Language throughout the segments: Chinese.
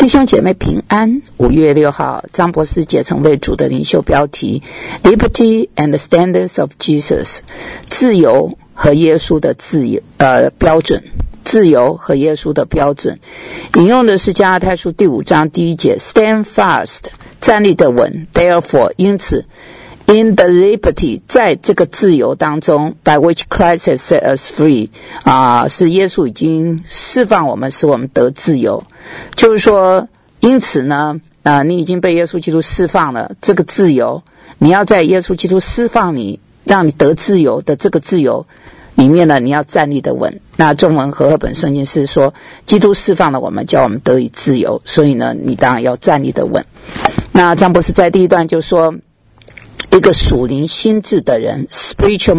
弟兄姐妹平安。5月6号，张博士解成为主的领袖标题 Liberty and the Standards of Jesus， 自由和耶稣的标准。自由和耶稣的标准，引用的是加拉太书第5章第1节 Stand fast， 站立的稳 Therefore， 因此 In the liberty， 在这个自由当中 By which Christ has set us free， 是耶稣已经释放我们，使我们得自由。就是说因此呢你已经被耶稣基督释放了，这个自由你要在耶稣基督释放你，让你得自由的这个自由里面呢，你要站立的稳。那中文和合本圣经是说基督释放了我们，叫我们得以自由，所以呢你当然要站立的稳。那张博士在第一段就说，一个属灵心智的人 spiritually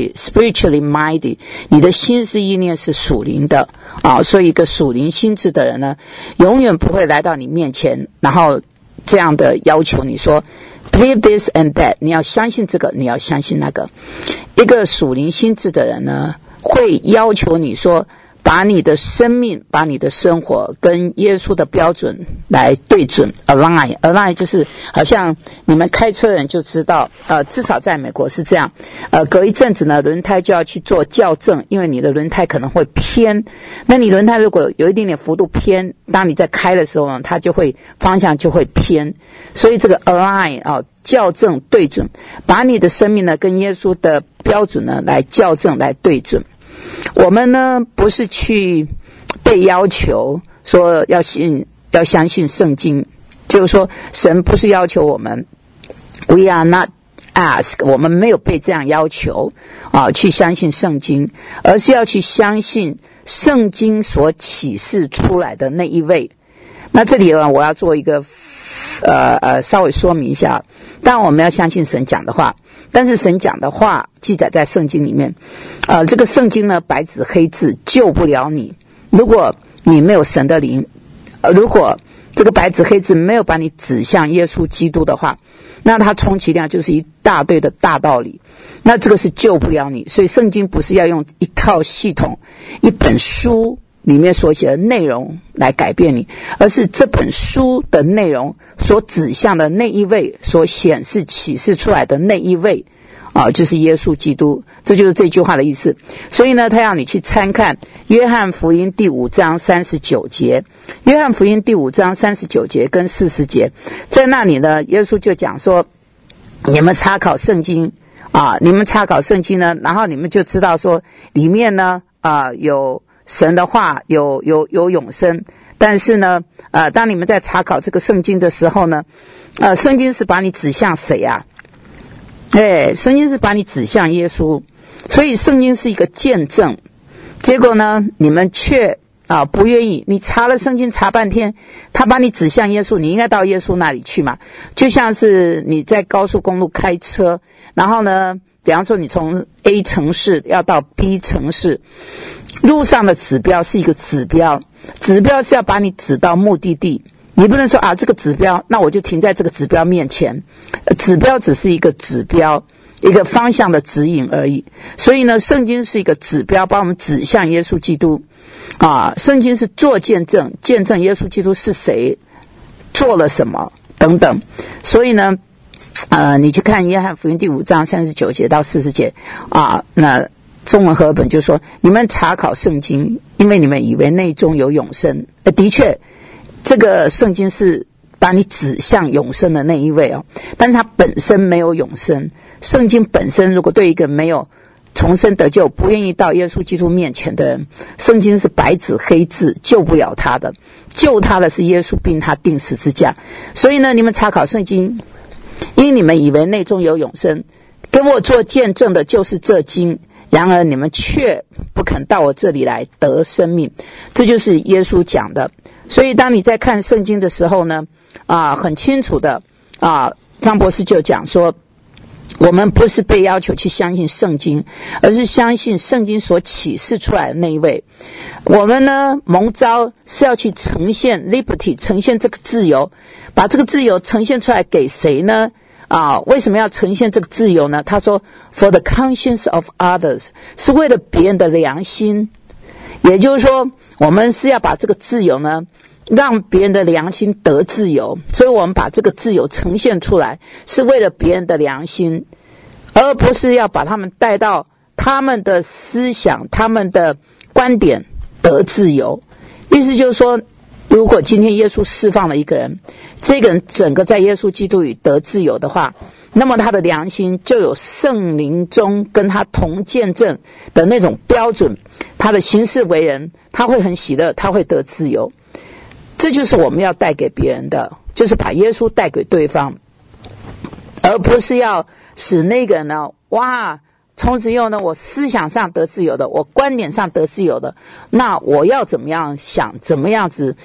minded， 你的心思意念是属灵的所以一个属灵心智的人呢，永远不会来到你面前，然后这样的要求你说Believe this and that， 你要相信这个，你要相信那个。一个属灵心智的人呢，会要求你说，把你的生命，把你的生活跟耶稣的标准来对准 align 就是好像你们开车人就知道至少在美国是这样隔一阵子呢轮胎就要去做校正，因为你的轮胎可能会偏，那你轮胎如果有一点点幅度偏，当你在开的时候呢，它就会方向就会偏，所以这个 align校正对准，把你的生命呢跟耶稣的标准呢来校正来对准。我们呢不是去被要求说要相信圣经，就是说神不是要求我们 We are not asked， 我们没有被这样要求去相信圣经，而是要去相信圣经所启示出来的那一位。那这里我要做一个稍微说明一下，当然我们要相信神讲的话，但是神讲的话记载在圣经里面这个圣经呢白纸黑字救不了你，如果你没有神的灵，如果这个白纸黑字没有把你指向耶稣基督的话，那它充其量就是一大堆的大道理，那这个是救不了你。所以圣经不是要用一套系统一本书里面所写的内容来改变你，而是这本书的内容所指向的那一位，所显示启示出来的那一位就是耶稣基督，这就是这句话的意思。所以呢他要你去参看约翰福音第5章39节，约翰福音第5章39节跟40节，在那里呢耶稣就讲说，你们查考圣经你们查考圣经呢，然后你们就知道说里面呢有神的话，有永生。但是呢当你们在查考这个圣经的时候呢圣经是把你指向谁啊？圣经是把你指向耶稣，所以圣经是一个见证。结果呢你们却不愿意，你查了圣经查半天，他把你指向耶稣，你应该到耶稣那里去嘛。就像是你在高速公路开车，然后呢比方说你从 A 城市要到 B 城市，路上的指标是一个指标，指标是要把你指到目的地，你不能说这个指标那我就停在这个指标面前，指标只是一个指标，一个方向的指引而已。所以呢圣经是一个指标，把我们指向耶稣基督圣经是做见证，见证耶稣基督是谁，做了什么等等。所以呢你去看约翰福音第5章39节到40节那中文和本就说，你们查考圣经，因为你们以为内中有永生。的确这个圣经是把你指向永生的那一位但是它本身没有永生。圣经本身如果对一个没有重生得救，不愿意到耶稣基督面前的人，圣经是白纸黑字，救不了他的，救他的是耶稣并他钉十字架。所以呢你们查考圣经，因为你们以为内中有永生，跟我做见证的就是这经，然而你们却不肯到我这里来得生命。这就是耶稣讲的。所以当你在看圣经的时候呢很清楚的张博士就讲说，我们不是被要求去相信圣经，而是相信圣经所启示出来的那一位。我们呢蒙召是要去呈现 liberty， 呈现这个自由，把这个自由呈现出来给谁呢为什么要呈现这个自由呢？他说 for the conscience of others， 是为了别人的良心。也就是说我们是要把这个自由呢让别人的良心得自由，所以我们把这个自由呈现出来，是为了别人的良心，而不是要把他们带到他们的思想、他们的观点得自由。意思就是说，如果今天耶稣释放了一个人，这个人整个在耶稣基督里得自由的话，那么他的良心就有圣灵中跟他同见证的那种标准，他的行事为人，他会很喜乐，他会得自由。这就是我们要带给别人的，就是把耶稣带给对方，而不是要使那个人呢，哇，从此以后呢，我思想上得自由的，我观点上得自由的，那我要怎么样想，怎么样子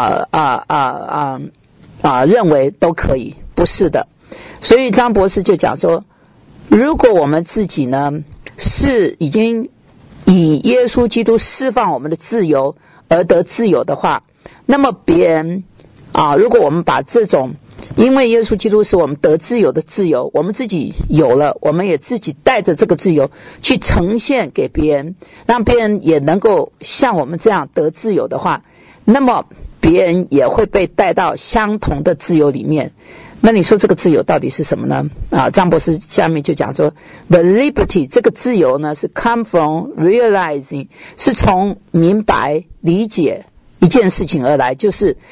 认为都可以，不是的。所以张博士就讲说，如果我们自己呢是已经以耶稣基督释放我们的自由而得自由的话，那么别人如果我们把这种因为耶稣基督是我们得自由的自由，我们自己有了，我们也自己带着这个自由去呈现给别人，让别人也能够像我们这样得自由的话，那么别人也会被带到相同的自由里面。那你说这个自由到底是什么呢？张博士下面就讲说 The liberty 这个自由呢是 come from realizing， 是从明白理解一件事情而来，就是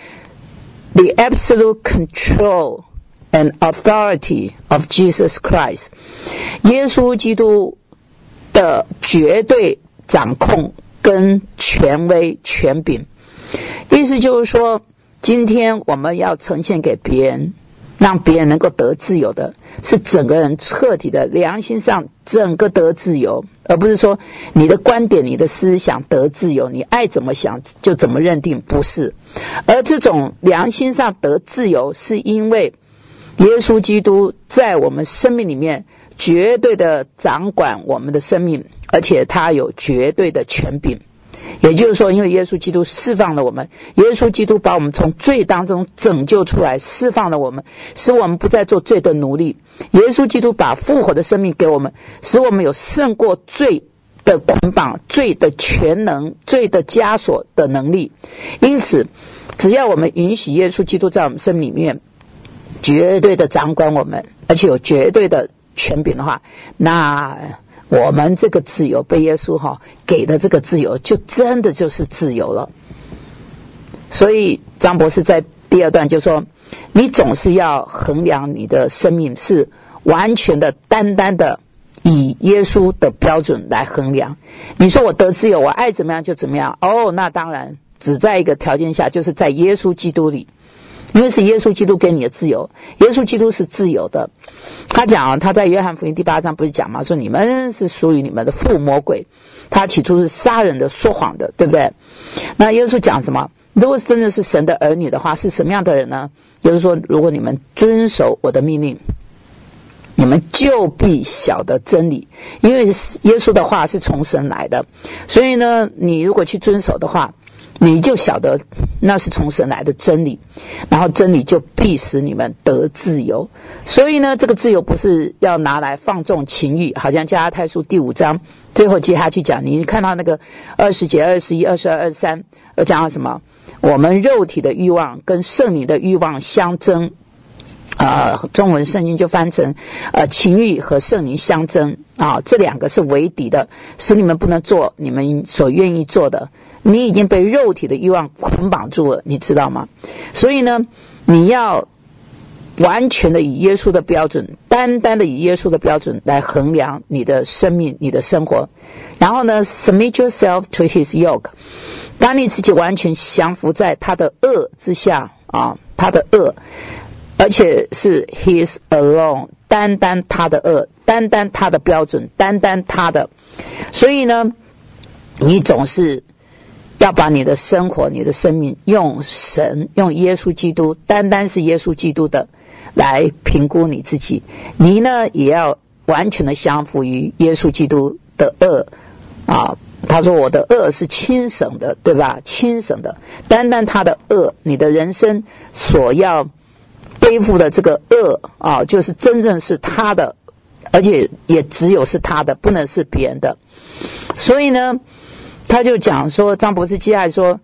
the absolute control and authority of Jesus Christ， 耶稣基督的绝对掌控跟权威权柄。意思就是说，今天我们要呈现给别人，让别人能够得自由的，是整个人彻底的良心上整个得自由，而不是说你的观点、你的思想得自由，你爱怎么想就怎么认定，不是。而这种良心上得自由，是因为耶稣基督在我们生命里面绝对的掌管我们的生命，而且他有绝对的权柄。也就是说，因为耶稣基督释放了我们，耶稣基督把我们从罪当中拯救出来，释放了我们，使我们不再做罪的奴隶。耶稣基督把复活的生命给我们，使我们有胜过罪的捆绑、罪的全能、罪的枷锁的能力。因此，只要我们允许耶稣基督在我们生命里面绝对的掌管我们，而且有绝对的权柄的话，那我们这个自由被耶稣给的这个自由，就真的就是自由了。所以张博士在第二段就说，你总是要衡量你的生命是完全的单单的以耶稣的标准来衡量。你说我得自由，我爱怎么样就怎么样，那当然只在一个条件下，就是在耶稣基督里，因为是耶稣基督给你的自由，耶稣基督是自由的。他讲，他在约翰福音第8章不是讲吗？说你们是属于你们的父魔鬼，他起初是杀人的、说谎的，对不对？那耶稣讲什么？如果真的是神的儿女的话，是什么样的人呢？就是说，如果你们遵守我的命令，你们就必晓得真理，因为耶稣的话是从神来的，所以呢，你如果去遵守的话，你就晓得那是从神来的真理，然后真理就必使你们得自由。所以呢，这个自由不是要拿来放纵情欲，好像加拉太书第5章最后接下去讲，你看到那个20节、21、22、23要讲到什么？我们肉体的欲望跟圣灵的欲望相争，中文圣经就翻成情欲和圣灵相争这两个是为敌的，使你们不能做你们所愿意做的。你已经被肉体的欲望捆绑住了，你知道吗？所以呢，你要完全的以耶稣的标准，单单的以耶稣的标准来衡量你的生命、你的生活。然后呢 submit yourself to his yoke， 当你自己完全降服在他的恶之下他的恶，而且是 his alone， 单单他的恶，单单他的标准，单单他的。所以呢，你总是要把你的生活、你的生命用神、用耶稣基督，单单是耶稣基督的来评估你自己。你呢，也要完全的降服于耶稣基督的恶他说我的恶是轻省的，对吧？轻省的，单单他的恶，你的人生所要背负的这个恶就是真正是他的，而且也只有是他的，不能是别人的。所以呢，他就讲说，张博士接下来说，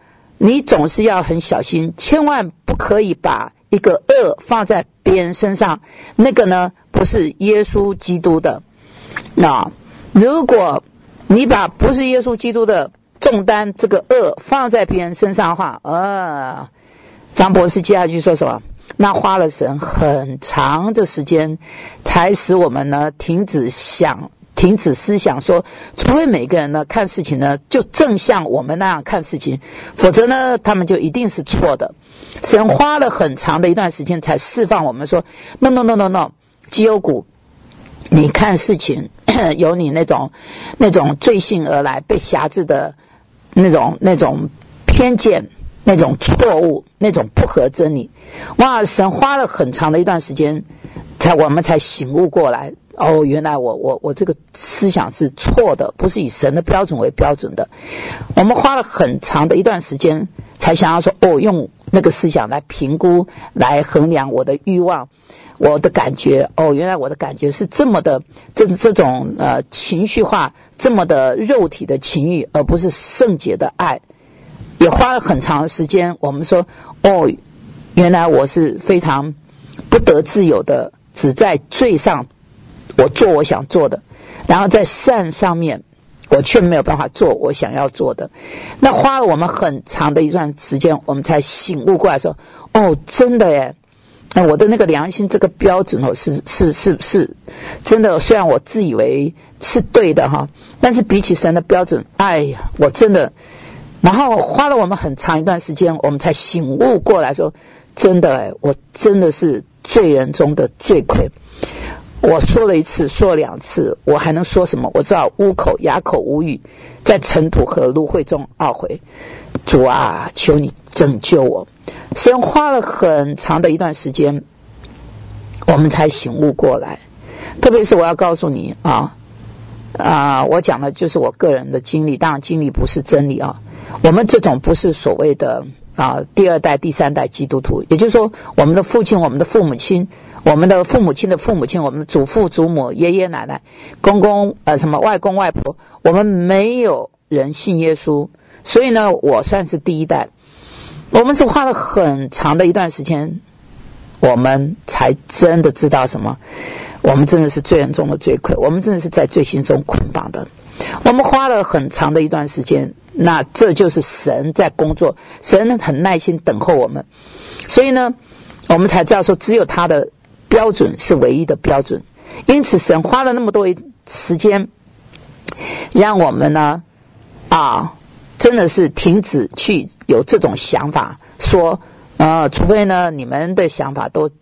你总是要很小心，千万不可以把一个恶放在别人身上，那个呢不是耶稣基督的。那如果你把不是耶稣基督的重担，这个恶放在别人身上的话，张博士接下去说什么？那花了神很长的时间，才使我们呢停止思想说，除非每个人呢看事情呢就正像我们那样看事情，否则呢他们就一定是错的。神花了很长的一段时间才释放我们说 no， 基优股，你看事情有你那种罪性而来被辖制的那种偏见，那种错误，那种不合真理。哇，神花了很长的一段时间我们才醒悟过来，原来我这个思想是错的，不是以神的标准为标准的。我们花了很长的一段时间才想要说，用那个思想来评估，来衡量我的欲望，我的感觉。原来我的感觉是这么的这种情绪化，这么的肉体的情欲，而不是圣洁的爱。也花了很长的时间，我们说原来我是非常不得自由的，只在罪上我做我想做的，然后在善上面我却没有办法做我想要做的。那花了我们很长的一段时间，我们才醒悟过来说，真的耶，我的那个良心这个标准是真的，虽然我自以为是对的哈，但是比起神的标准，我真的，然后花了我们很长一段时间，我们才醒悟过来说，真的我真的是罪人中的罪魁。我说了一次，说了两次，我还能说什么？我知道乌口哑口无语，在尘土和芦荟中懊悔。主啊，求你拯救我。神花了很长的一段时间，我们才醒悟过来。特别是我要告诉你我讲的就是我个人的经历，当然经历不是真理啊。我们这种不是所谓的第二代、第三代基督徒，也就是说，我们的父亲、我们的父母亲、我们的父母亲的父母亲、我们的祖父祖母、爷爷奶奶、公公外公外婆，我们没有人信耶稣，所以呢，我算是第一代。我们是花了很长的一段时间，我们才真的知道什么，我们真的是罪人中的罪魁，我们真的是在罪行中捆绑的。我们花了很长的一段时间，那这就是神在工作，神很耐心等候我们，所以呢，我们才知道说，只有他的标准是唯一的标准。因此神花了那么多时间，让我们呢真的是停止去有这种想法，说除非呢你们的想法都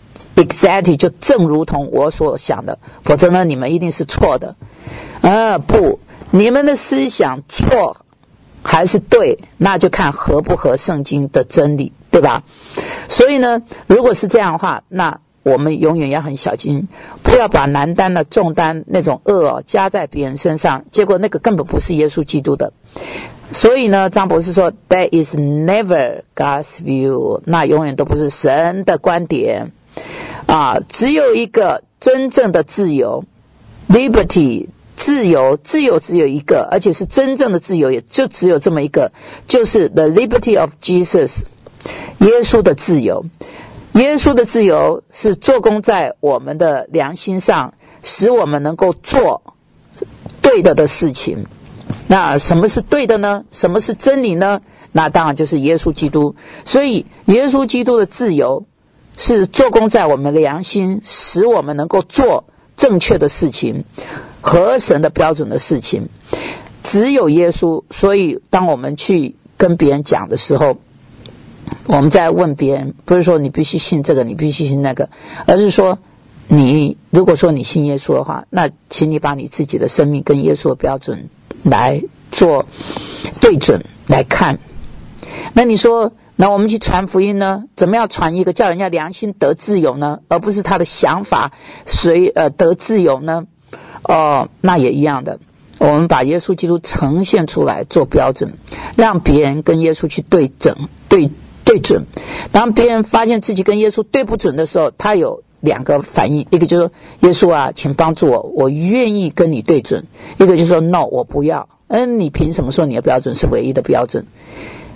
exactly 就正如同我所想的，否则呢你们一定是错的。不，你们的思想错还是对，那就看合不合圣经的真理，对吧？所以呢，如果是这样的话，那我们永远要很小心，不要把难担的重担那种恶加在别人身上，结果那个根本不是耶稣基督的。所以呢，张博士说 That is never God's view， 那永远都不是神的观点只有一个真正的自由 Liberty， 自由只有一个，而且是真正的自由，也就只有这么一个，就是 The liberty of Jesus， 耶稣的自由。耶稣的自由是做工在我们的良心上，使我们能够做对的事情。那什么是对的呢？什么是真理呢？那当然就是耶稣基督。所以耶稣基督的自由是做工在我们的良心，使我们能够做正确的事情，合神的标准的事情。只有耶稣，所以当我们去跟别人讲的时候，我们在问别人，不是说你必须信这个，你必须信那个，而是说如果说你信耶稣的话，那请你把你自己的生命跟耶稣的标准来做对准来看。那你说，那我们去传福音呢？怎么样传一个叫人家良心得自由呢？而不是他的想法得自由呢？那也一样的。我们把耶稣基督呈现出来做标准，让别人跟耶稣去对准。当别人发现自己跟耶稣对不准的时候，他有两个反应，一个就是说耶稣啊，请帮助我，我愿意跟你对准；一个就是说 no， 我不要。你凭什么说你的标准是唯一的标准？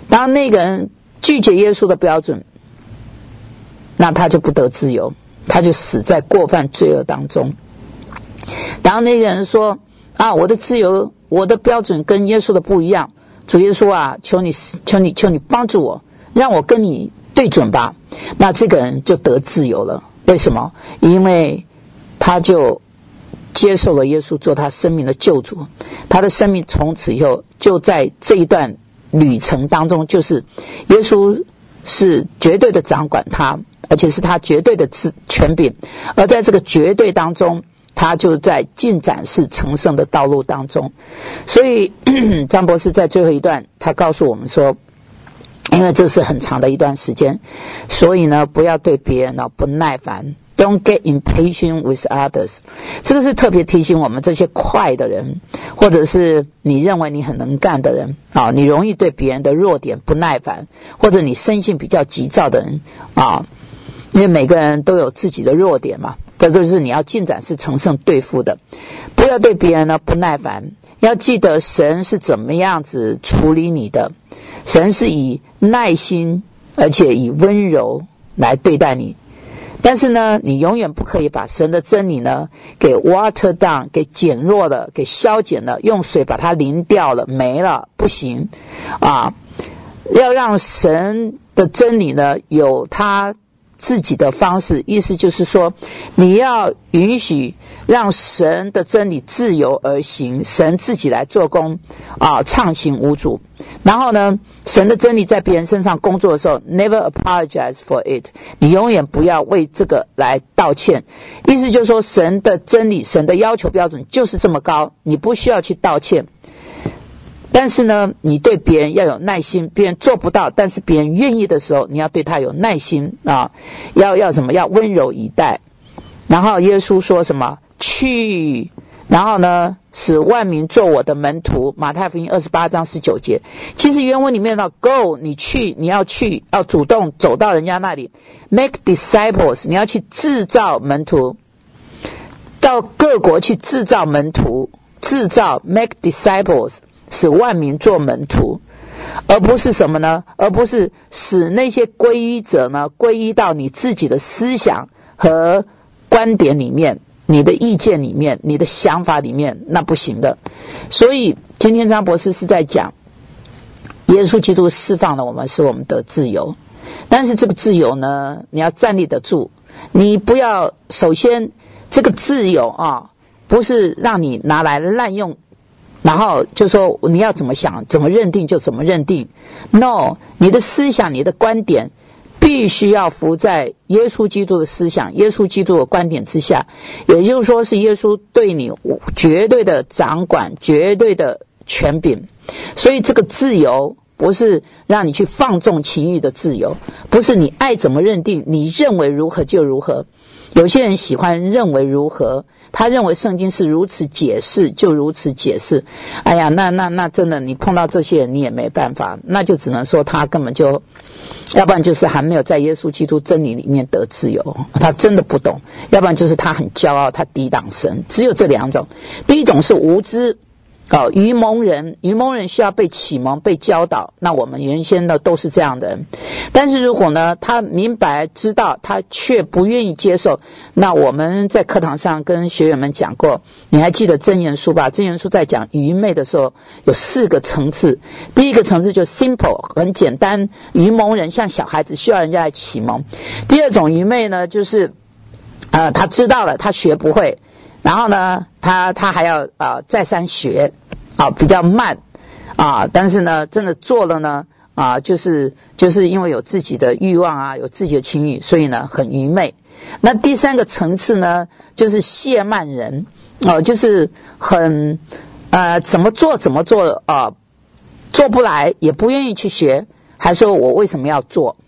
当那个人拒绝耶稣的标准，那他就不得自由，他就死在过犯罪恶当中。然后那个人说啊，我的自由，我的标准跟耶稣的不一样，主耶稣啊，求你帮助我，让我跟你对准吧。那这个人就得自由了。为什么？因为他就接受了耶稣做他生命的救主，他的生命从此以后就在这一段旅程当中，就是耶稣是绝对的掌管他，而且是他绝对的权柄，而在这个绝对当中，他就在进展是成圣的道路当中。所以张博士在最后一段他告诉我们说，因为这是很长的一段时间，所以呢不要对别人不耐烦， Don't get impatient with others。 这个是特别提醒我们这些快的人，或者是你认为你很能干的人啊，你容易对别人的弱点不耐烦，或者你生性比较急躁的人啊，因为每个人都有自己的弱点嘛，这就是你要进展是成圣对付的。不要对别人呢不耐烦，要记得神是怎么样子处理你的，神是以耐心而且以温柔来对待你。但是呢，你永远不可以把神的真理呢给 water down， 给减弱了，给消减了，用水把它淋掉了，没了，不行啊！要让神的真理呢有它自己的方式，意思就是说，你要允许让神的真理自由而行，神自己来做工啊，畅行无阻。然后呢，神的真理在别人身上工作的时候 ，never apologize for it， 你永远不要为这个来道歉。意思就是说，神的真理，神的要求标准就是这么高，你不需要去道歉。但是呢，你对别人要有耐心，别人做不到，但是别人愿意的时候，你要对他有耐心啊，要什么？要温柔以待。然后耶稣说什么？去，然后呢，使万民做我的门徒。马太福音28章19节。其实原文里面呢 ，go， 你去，你要去，要主动走到人家那里 ，make disciples， 你要去制造门徒，到各国去制造门徒，制造 make disciples。使万民做门徒，而不是什么呢？而不是使那些皈依者呢皈依到你自己的思想和观点里面，你的意见里面，你的想法里面，那不行的。所以今天张博士是在讲耶稣基督释放了我们，使我们得自由。但是这个自由呢，你要站立得住，你不要，首先这个自由啊，不是让你拿来滥用，然后就说你要怎么想怎么认定就怎么认定。 No， 你的思想你的观点必须要服在耶稣基督的思想耶稣基督的观点之下，也就是说是耶稣对你绝对的掌管，绝对的权柄。所以这个自由不是让你去放纵情欲的自由，不是你爱怎么认定，你认为如何就如何。有些人喜欢认为如何，他认为圣经是如此解释就如此解释。哎呀，那真的，你碰到这些人你也没办法，那就只能说他根本就，要不然就是还没有在耶稣基督真理里面得自由，他真的不懂；要不然就是他很骄傲，他抵挡神。只有这两种。第一种是无知。愚蒙人需要被启蒙被教导，那我们原先的都是这样的人。但是如果呢他明白知道他却不愿意接受，那我们在课堂上跟学员们讲过，你还记得箴言书吧？箴言书在讲愚昧的时候有4个层次。第一个层次就 simple， 很简单，愚蒙人像小孩子需要人家来启蒙。第二种愚昧呢，就是他知道了他学不会，然后呢他还要再三学比较慢但是呢真的做了呢就是因为有自己的欲望有自己的情欲，所以呢很愚昧。那第3个层次呢就是懈慢人就是很怎么做做不来，也不愿意去学，还说我为什么要做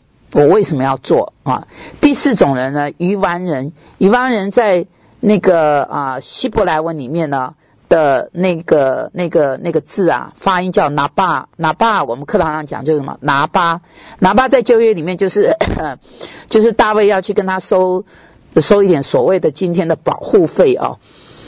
第4种人呢，愚顽人在那个希伯来文里面呢的那个字发音叫拿巴，我们课堂上讲就是什么拿巴在旧约里面就是大卫要去跟他收一点所谓的今天的保护费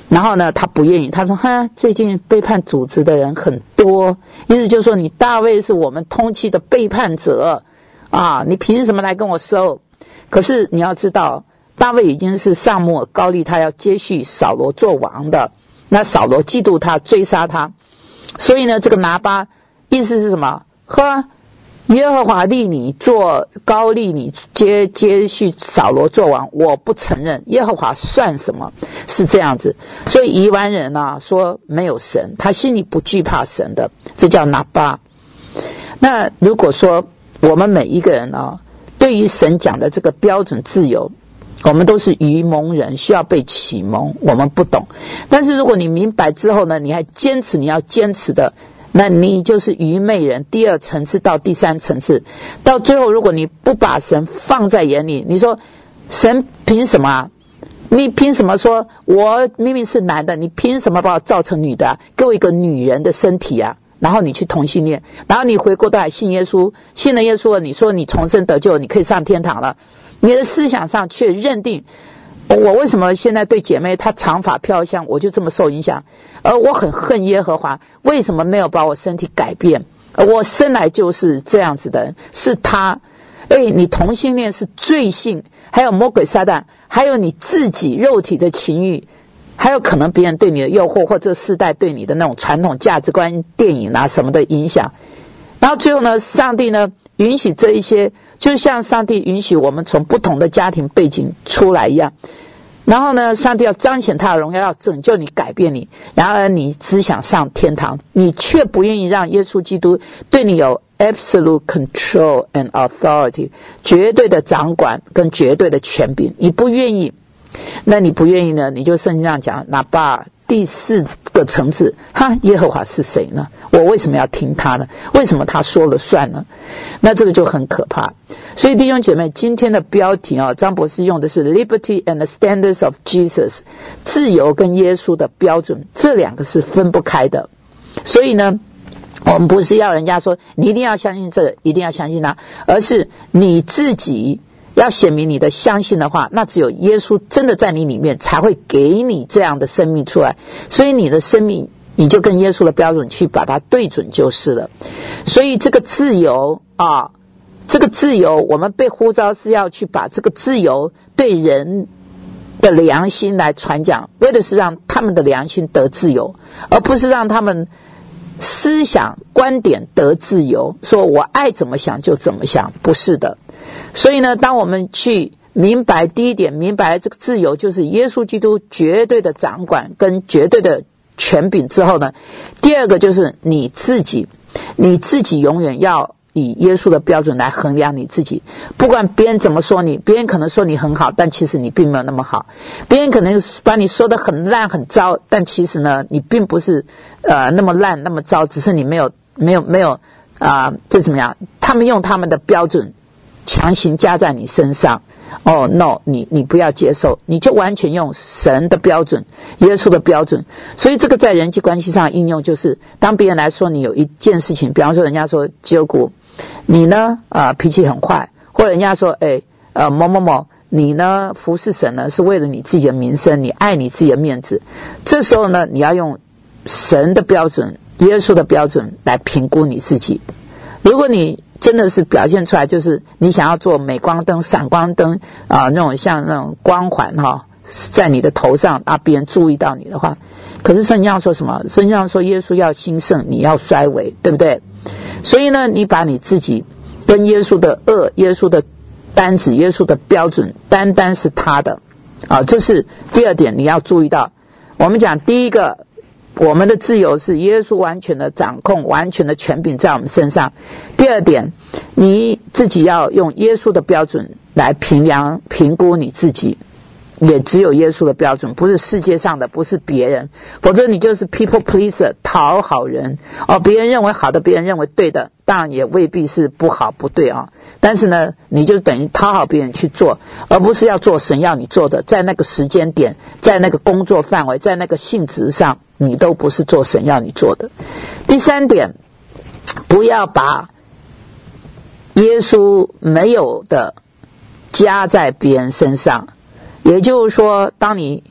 然后呢，他不愿意，他说最近背叛组织的人很多，意思就是说你大卫是我们通缉的背叛者啊，你凭什么来跟我收？可是你要知道，大卫已经是撒母耳膏立他要接续扫罗做王的，那扫罗嫉妒他，追杀他，所以呢，这个拿巴意思是什么？耶和华立你做膏立你接续扫罗做王，我不承认，耶和华算什么？是这样子。所以宜湾人啊说没有神，他心里不惧怕神的，这叫拿巴。那如果说我们每一个人啊，对于神讲的这个标准自由，我们都是愚蒙人，需要被启蒙，我们不懂。但是如果你明白之后呢，你还坚持你要坚持的，那你就是愚昧人。第二层次到第三层次，到最后如果你不把神放在眼里，你说神凭什么啊？你凭什么说我明明是男的，你凭什么把我造成女的啊？给我一个女人的身体啊，然后你去同性恋，然后你回过头来信耶稣，信了耶稣了，你说你重生得救，你可以上天堂了，你的思想上却认定我为什么现在对姐妹她长发飘香我就这么受影响，而我很恨耶和华为什么没有把我身体改变，我生来就是这样子的人，是他。你同性恋是罪性，还有魔鬼撒旦，还有你自己肉体的情欲，还有可能别人对你的诱惑，或者世代对你的那种传统价值观电影啊什么的影响。然后最后呢，上帝呢允许这一些，就像上帝允许我们从不同的家庭背景出来一样，然后呢，上帝要彰显他的荣耀，要拯救你，改变你，然而你只想上天堂，你却不愿意让耶稣基督对你有 absolute control and authority， 绝对的掌管跟绝对的权柄，你不愿意。那你不愿意呢，你就圣经上讲拿巴第四个层次，耶和华是谁呢？我为什么要听他呢？为什么他说了算呢？那这个就很可怕。所以弟兄姐妹，今天的标题张博士用的是 Liberty and the Standards of Jesus， 自由跟耶稣的标准，这两个是分不开的。所以呢，我们不是要人家说你一定要相信这个，一定要相信那，而是你自己要显明你的相信的话，那只有耶稣真的在你里面才会给你这样的生命出来，所以你的生命你就跟耶稣的标准去把它对准就是了。所以这个自由这个自由我们被呼召是要去把这个自由对人的良心来传讲，为的是让他们的良心得自由，而不是让他们思想观点得自由，说我爱怎么想就怎么想，不是的。所以呢，当我们去明白第一点，明白这个自由就是耶稣基督绝对的掌管跟绝对的权柄之后呢，第二个就是你自己永远要以耶稣的标准来衡量你自己。不管别人怎么说你，别人可能说你很好，但其实你并没有那么好，别人可能把你说得很烂很糟，但其实呢你并不是那么烂那么糟，只是你没有这怎么样，他们用他们的标准强行加在你身上。no， 你不要接受，你就完全用神的标准，耶稣的标准。所以这个在人际关系上的应用就是，当别人来说你有一件事情，比方说人家说基督徒你呢脾气很坏，或者人家说某某某你呢服侍神呢是为了你自己的名声，你爱你自己的面子，这时候呢你要用神的标准，耶稣的标准来评估你自己。如果你真的是表现出来就是你想要做镁光灯闪光灯那种像那种光环在你的头上别人注意到你的话，可是圣经上说什么？圣经上说耶稣要兴盛，你要衰微，对不对？所以呢，你把你自己跟耶稣的耶稣的单子，耶稣的标准单单是他的这是第二点你要注意到。我们讲第一个，我们的自由是耶稣完全的掌控，完全的权柄在我们身上。第二点，你自己要用耶稣的标准来评估你自己，也只有耶稣的标准，不是世界上的，不是别人，否则你就是 people pleaser， 讨好人别人认为好的，别人认为对的，当然也未必是不好不对但是呢，你就等于讨好别人去做，而不是要做神要你做的，在那个时间点，在那个工作范围，在那个性质上，你都不是做神要你做的。第三点，不要把耶稣没有的加在别人身上。也就是说，当你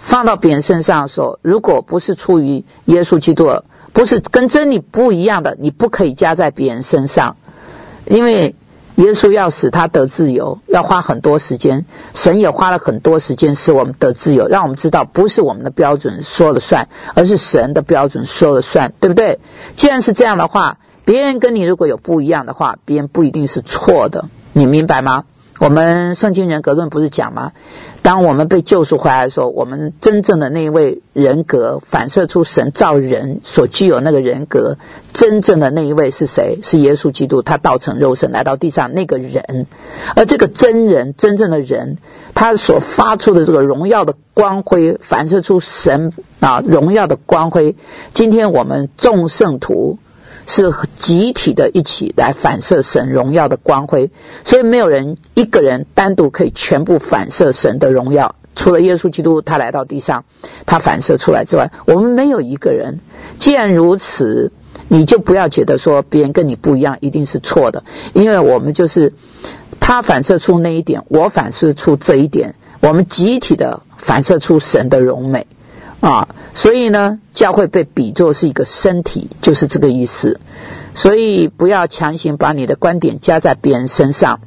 放到别人身上的时候，如果不是出于耶稣基督，不是跟真理不一样的，你不可以加在别人身上。因为耶稣要使他得自由，要花很多时间，神也花了很多时间使我们得自由，让我们知道不是我们的标准说了算，而是神的标准说了算，对不对？既然是这样的话，别人跟你如果有不一样的话，别人不一定是错的，你明白吗？我们圣经人格论不是讲吗？当我们被救赎回来的时候，我们真正的那一位人格反射出神造人所具有那个人格，真正的那一位是谁？是耶稣基督，他道成肉身来到地上那个人。而这个真人，真正的人，他所发出的这个荣耀的光辉，反射出神荣耀的光辉。今天我们众圣徒是集体的一起来反射神荣耀的光辉，所以没有人一个人单独可以全部反射神的荣耀，除了耶稣基督他来到地上他反射出来之外，我们没有一个人。既然如此，你就不要觉得说别人跟你不一样一定是错的，因为我们就是他反射出那一点，我反射出这一点，我们集体的反射出神的荣美所以呢，教会被比作是一个身体，就是这个意思。所以不要强行把你的观点加在别人身上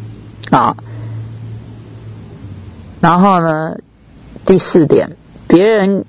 然后呢，第4点，别人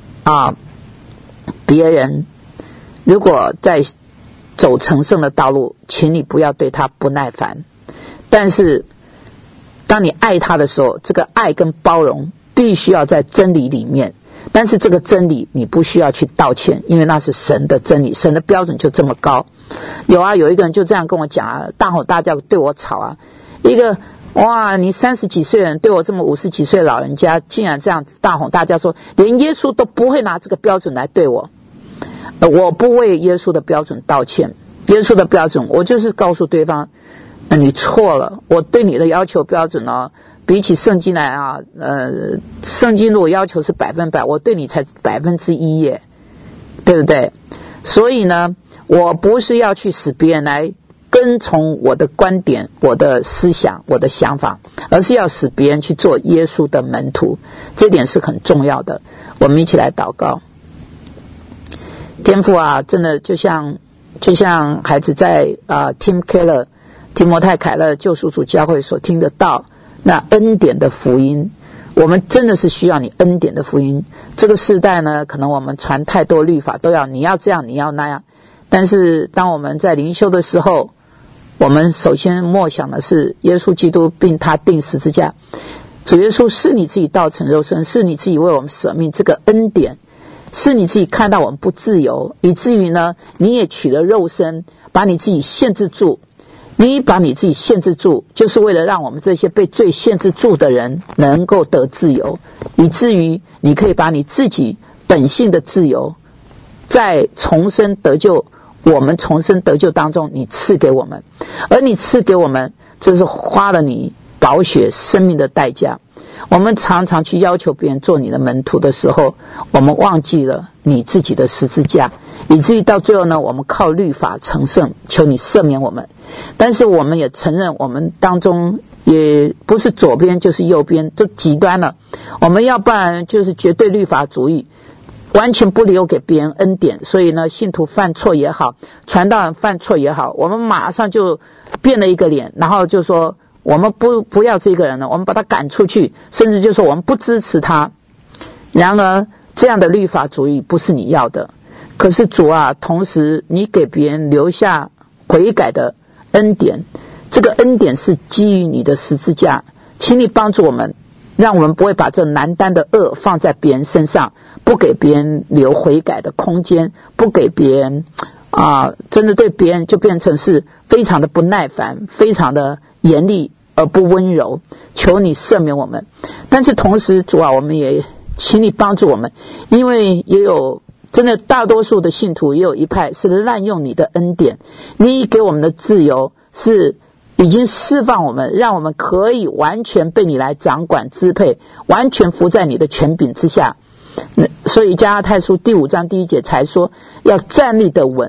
如果在走成圣的道路，请你不要对他不耐烦，但是当你爱他的时候，这个爱跟包容必须要在真理里面。但是这个真理你不需要去道歉，因为那是神的真理，神的标准就这么高。有一个人就这样跟我讲大吼大叫对我吵一个你30几岁的人对我这么50几岁的老人家竟然这样大吼大叫说，连耶稣都不会拿这个标准来对我。我不为耶稣的标准道歉，耶稣的标准我就是告诉对方你错了，我对你的要求标准比起圣经来圣经如果要求是100%，我对你才1%耶，对不对？所以呢，我不是要去使别人来跟从我的观点、我的思想、我的想法，而是要使别人去做耶稣的门徒，这点是很重要的。我们一起来祷告。天父真的就像孩子在Tim Keller 提摩太凯勒救赎主教会所听得到那恩典的福音，我们真的是需要你恩典的福音。这个世代呢，可能我们传太多律法，都要你要这样，你要那样。但是当我们在灵修的时候，我们首先默想的是耶稣基督并他钉十字架。主耶稣是你自己道成肉身，是你自己为我们舍命，这个恩典是你自己看到我们不自由，以至于呢，你也取了肉身，把你自己限制住。你把你自己限制住，就是为了让我们这些被罪限制住的人能够得自由，以至于你可以把你自己本性的自由在重生得救，我们重生得救当中你赐给我们，而你赐给我们这是花了你宝血生命的代价。我们常常去要求别人做你的门徒的时候，我们忘记了你自己的十字架，以至于到最后呢，我们靠律法成圣，求你赦免我们。但是我们也承认我们当中也不是左边就是右边，都极端了。我们要不然就是绝对律法主义，完全不留给别人恩典。所以呢，信徒犯错也好，传道人犯错也好，我们马上就变了一个脸，然后就说我们不要这个人了，我们把他赶出去，甚至就说我们不支持他。然而这样的律法主义不是你要的。可是主同时你给别人留下悔改的恩典，这个恩典是基于你的十字架，请你帮助我们，让我们不会把这难担的恶放在别人身上，不给别人留悔改的空间，不给别人真的对别人就变成是非常的不耐烦，非常的严厉而不温柔。求你赦免我们。但是同时主我们也请你帮助我们，因为也有真的大多数的信徒也有一派是滥用你的恩典，你给我们的自由是已经释放我们，让我们可以完全被你来掌管支配，完全服在你的权柄之下。所以加拉太书第5章第1节才说要站立的稳，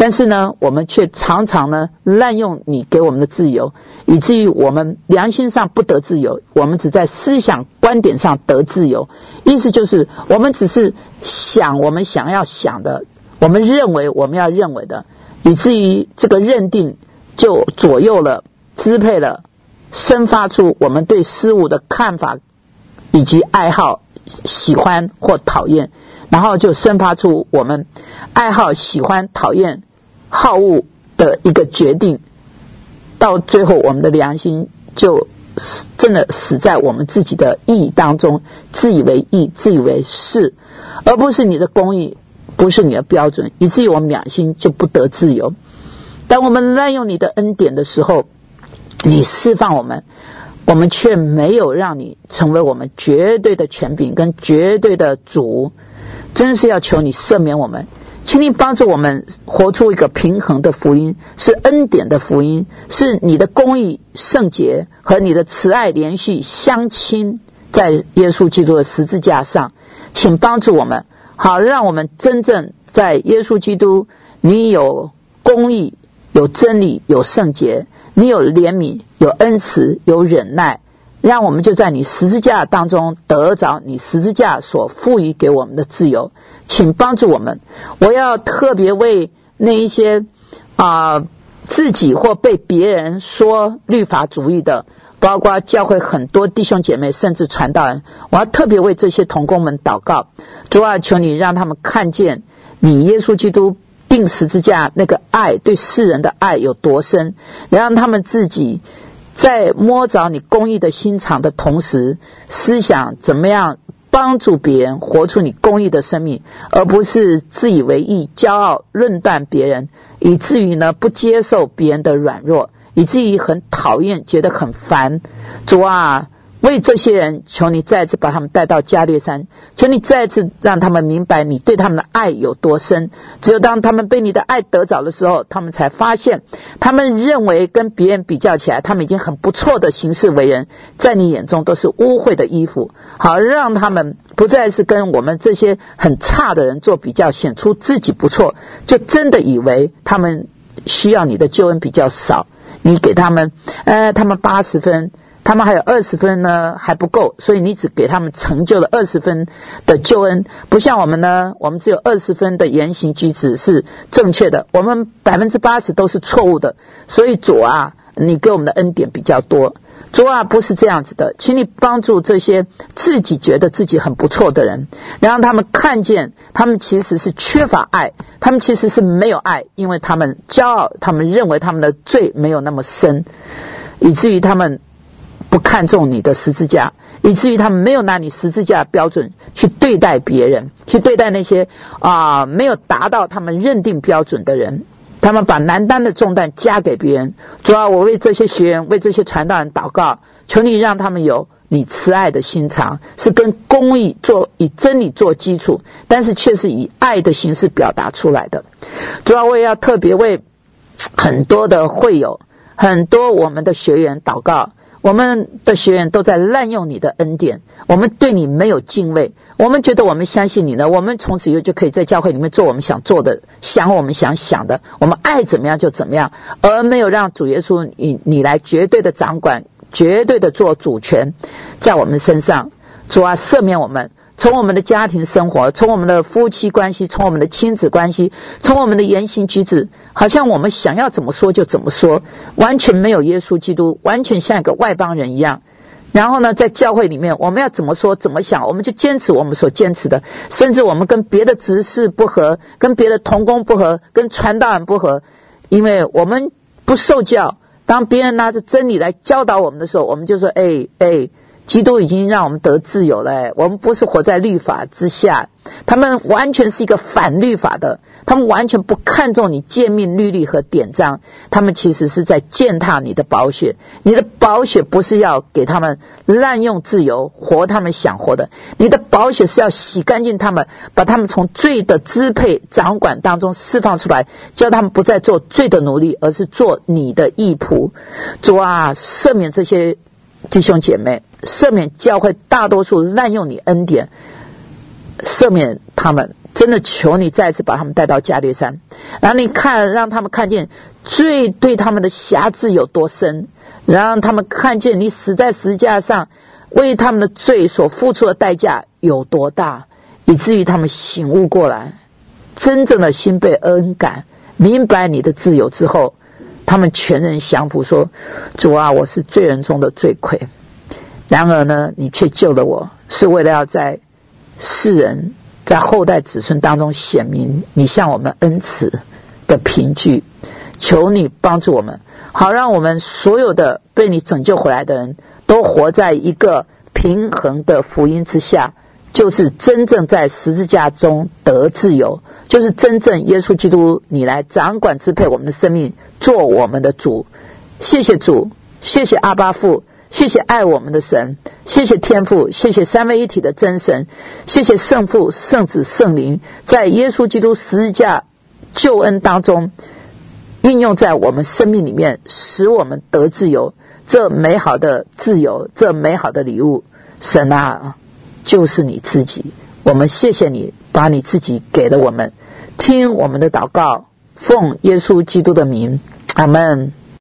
但是呢，我们却常常呢滥用你给我们的自由，以至于我们良心上不得自由，我们只在思想观点上得自由。意思就是我们只是想我们想要想的，我们认为我们要认为的，以至于这个认定就左右了，支配了，生发出我们对事物的看法以及爱好，喜欢或讨厌，然后就生发出我们爱好、喜欢、讨厌、好恶的一个决定，到最后我们的良心就真的死在我们自己的义当中，自以为义，自以为是，而不是你的公义，不是你的标准，以至于我们良心就不得自由。当我们滥用你的恩典的时候，你释放我们，我们却没有让你成为我们绝对的权柄跟绝对的主，真是要求你赦免我们，请你帮助我们活出一个平衡的福音，是恩典的福音，是你的公义、圣洁和你的慈爱连续相亲在耶稣基督的十字架上。请帮助我们，好让我们真正在耶稣基督，你有公义、有真理、有圣洁，你有怜悯、有恩慈、有忍耐，让我们就在你十字架当中得着你十字架所赋予给我们的自由。请帮助我们，我要特别为那一些自己或被别人说律法主义的，包括教会很多弟兄姐妹甚至传道人，我要特别为这些同工们祷告。主啊，求你让他们看见你耶稣基督钉十字架那个爱，对世人的爱有多深，让他们自己在摸着你公义的心肠的同时，思想怎么样帮助别人活出你公义的生命，而不是自以为义、骄傲论断别人，以至于呢不接受别人的软弱，以至于很讨厌，觉得很烦。主啊，为这些人，求你再次把他们带到加略山，求你再次让他们明白你对他们的爱有多深。只有当他们被你的爱得着的时候，他们才发现，他们认为跟别人比较起来，他们已经很不错的行事为人，在你眼中都是污秽的衣服。好，让他们不再是跟我们这些很差的人做比较，显出自己不错，就真的以为他们需要你的救恩比较少，你给他们他们80分，他们还有20分呢还不够，所以你只给他们成就了20分的救恩。不像我们呢，我们只有20分的言行举止是正确的，我们80%都是错误的。所以主啊，你给我们的恩典比较多。主啊，不是这样子的，请你帮助这些自己觉得自己很不错的人，让他们看见他们其实是缺乏爱，他们其实是没有爱，因为他们骄傲，他们认为他们的罪没有那么深，以至于他们不看重你的十字架，以至于他们没有拿你十字架的标准去对待别人，去对待那些没有达到他们认定标准的人。他们把难担的重担加给别人。主啊，我为这些学员，为这些传道人祷告，求你让他们有你慈爱的心肠，是跟公义以真理做基础，但是却是以爱的形式表达出来的。主啊，我也要特别为很多的会友，很多我们的学员祷告。我们的学员都在滥用你的恩典，我们对你没有敬畏，我们觉得我们相信你呢，我们从此以后就可以在教会里面做我们想做的，想我们想想的，我们爱怎么样就怎么样，而没有让主耶稣你来绝对的掌管，绝对的做主权在我们身上。主啊，赦免我们，从我们的家庭生活，从我们的夫妻关系，从我们的亲子关系，从我们的言行举止，好像我们想要怎么说就怎么说，完全没有耶稣基督，完全像一个外邦人一样。然后呢，在教会里面我们要怎么说怎么想，我们就坚持我们所坚持的，甚至我们跟别的执事不合，跟别的同工不合，跟传道人不合，因为我们不受教。当别人拿着真理来教导我们的时候，我们就说基督已经让我们得自由了，我们不是活在律法之下。他们完全是一个反律法的，他们完全不看重你诫命律例和典章，他们其实是在践踏你的宝血。你的宝血不是要给他们滥用自由活他们想活的，你的宝血是要洗干净他们，把他们从罪的支配掌管当中释放出来，叫他们不再做罪的奴隶，而是做你的义仆。主啊，赦免这些弟兄姐妹，赦免教会大多数滥用你恩典，赦免他们， 真的求你再次把他们带到加略山，然后你让他们看见罪对他们的辖制有多深，让他们看见你死在十字架上为他们的罪所付出的代价有多大，以至于他们醒悟过来，真正的心被恩感，明白你的自由之后，他们全人降服说，主啊，我是罪人中的罪魁，然而呢，你却救了我，是为了要在世人在后代子孙当中显明你向我们恩慈的凭据。求你帮助我们，好让我们所有的被你拯救回来的人都活在一个平衡的福音之下，就是真正在十字架中得自由，就是真正耶稣基督你来掌管支配我们的生命，做我们的主。谢谢主，谢谢阿爸父，谢谢爱我们的神，谢谢天父，谢谢三位一体的真神，谢谢圣父、圣子、圣灵，在耶稣基督十字架救恩当中运用在我们生命里面，使我们得自由。这美好的自由，这美好的礼物，神啊，就是你自己。我们谢谢你把你自己给了我们，听我们的祷告，奉耶稣基督的名，阿们。